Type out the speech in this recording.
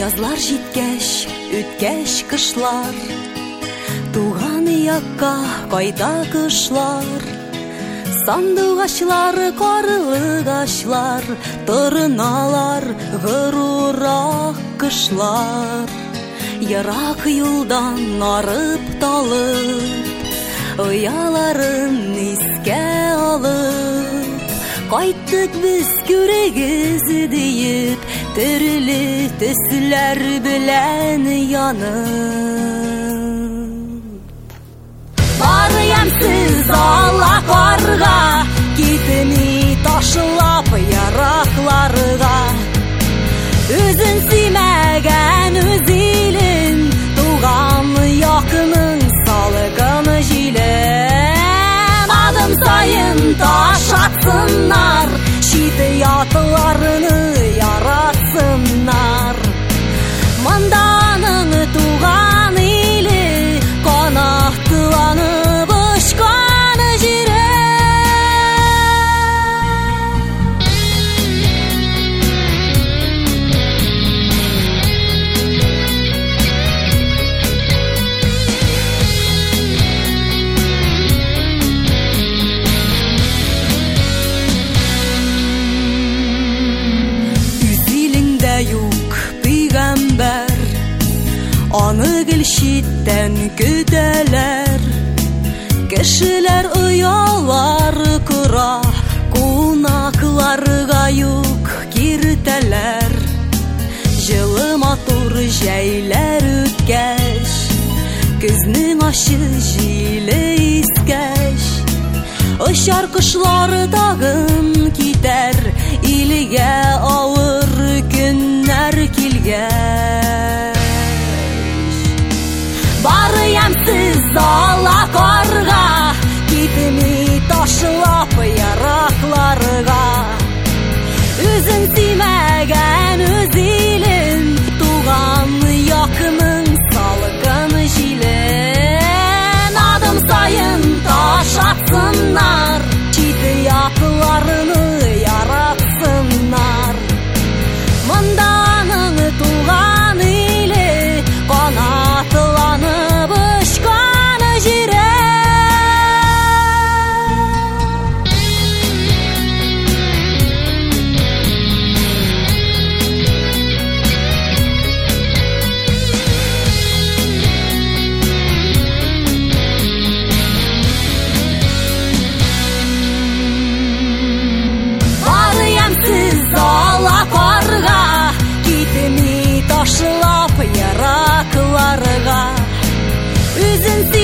Язлар җиткәч, үткәч кышлар, туган якка кайта кышлар. Сандугачлар, карлыгачлар, торыналар, горуrak кышлар. Ярак юлдан арып талып, ояларын искә алып, кайттык без күрегез диеп, төрле төсләр белән янып. Бары ямсыз алакарга, китми ташлап яракларга. Үзен сөймәгән үз илен, туган якының салыгын җилен. Адым сайын ташатсыннар, чите ятларыны яратсыннар. Монданың туган иле, канатланып очкан җире. Аны гөлчиттән көтәләр, кешеләр оялар кыра, кунакларга юк киртәләр. Җылы матур җәйләр үткәч, көзнең ачы җиле искәч, очар кошлар тагын китәр, илгә авыр көннәр килгән. Бары ямсыз алакарга, китми ташлап яракларга. Үзен сөймәгән үз илен, туган якының салыгын җилен. Адым сайын ташатсыннар, чите якларыны яратсыннар. Монданың туган иле, канатланып очкан җире. Бары ямсыз алакарга, китми ташлап яракларга. Үзен